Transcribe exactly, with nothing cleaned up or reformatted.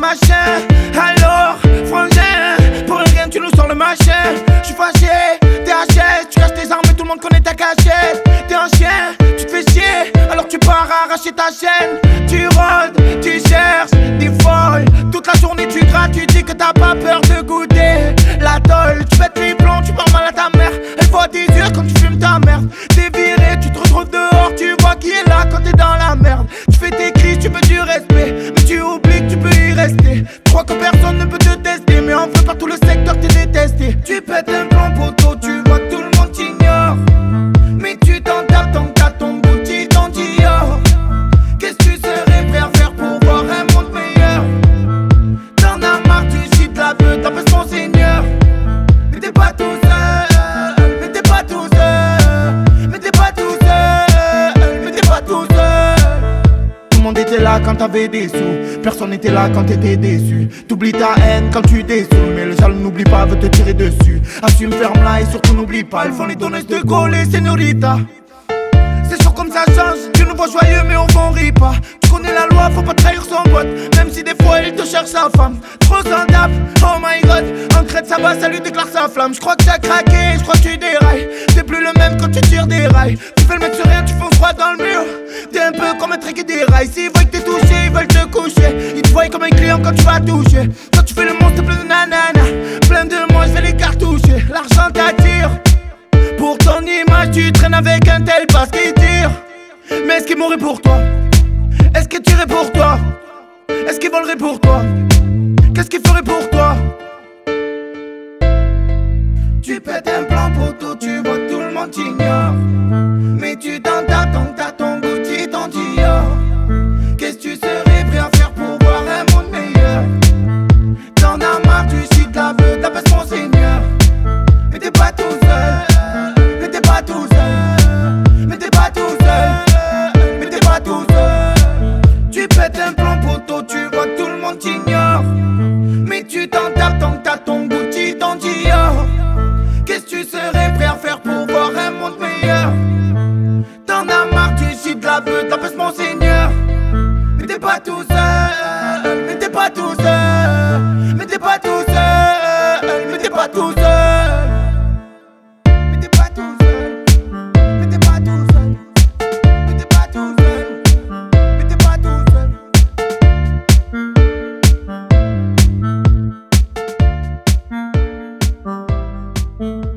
machin. Alors, frangin, pour rien tu nous sors le machin. J'suis fâché, t'es H S, tu caches tes armes et tout le monde connaît ta cachette. T'es un chien, tu te fais chier, alors tu pars arracher ta chaîne. Tu rôdes, tu cherches des folles. Toute la journée tu grattes, tu dis que t'as pas peur de goûter la tôle. Tu pètes les plombs, tu parles mal à ta mère. Elle voit tes yeux quand tu fumes ta merde. T'es viré, tu te retrouves dehors, tu vois qui est là quand t'es dans la merde. Tu fais tes cris, tu veux du respect, mais tu oublies que tu peux y rester. Tu crois que personne ne peut te tester, mais en vrai par tout le secteur t'es détesté. Tu pètes un plan poteau, tu vois que tout le monde t'ignore, mais tu t'en tapes tant que t'as ton bouti dans Dior. Qu'est-ce que tu serais prêt à faire pour voir un monde meilleur? T'en as marre du shit, la beuh, t'appelles mon seigneur. Mais t'es pas tout seul, mais t'es pas tout seul, mais t'es pas tout seul, mais t'es pas tout seul. Tout le monde était là quand t'avais des sous, personne n'était là quand t'étais déçu. T'oublies ta haine quand tu désous, mais le jaloux n'oublie pas, veut te tirer dessus. Assume, ferme-la et surtout n'oublie pas, ils font les donneuses de Gaulle et señorita. C'est sûr comme ça change, tu nous vois joyeux mais au fond on rit pas. Tu connais la loi, faut pas trahir son pote, même si des fois il te cherche sa femme. Trop s'en tape, oh my god, en crête ça va, ça lui déclare sa flamme. J'crois que t'as craqué, j'crois que tu dérailles. T'es plus le même quand tu tires des rails. Tu fais le mec sur rien, tu fonces droit dans le mur. T'es un peu comme un trek et des rails. S'ils voient que t'es touché, ils veulent te coucher. Ils te voient comme un client quand tu vas toucher. Quand tu fais le monstre, t'es plein de nanana, plein de moi, j'vais les cartoucher. L'argent t'attire, pour ton image tu traînes avec un tel parce qu'il tire. Mais est-ce qu'il mourrait pour toi? Est-ce qu'il tirait pour toi? Est-ce qu'il volerait pour toi? Qu'est-ce qu'il ferait pour toi? Tu pètes un plan poteau, tu vois que tout le monde t'ignore, mais tu t'en tapes tant que t'as ton bouti dans Dior. Qu'est-ce que tu serais prêt à faire pour voir un monde meilleur? T'en as marre du shit, la beuh, t'appelles mon seigneur. Mais t'es pas tout seul, mais t'es pas tout seul, mais t'es pas tout seul, mais t'es pas tout seul. Tu pètes un plan poteau, tu vois que tout le monde t'ignore, mais tu t'en tapes tant que t'as ton bouti dans Dior. Qu'est-ce que tu serais prêt à faire pour voir un monde meilleur? T'en as marre du shit, de la beuh, t'appelles mon seigneur. Mais t'es pas tout seul, mais t'es pas tout seul, mais t'es pas tout seul, mais t'es pas tout seul. Mm-hmm.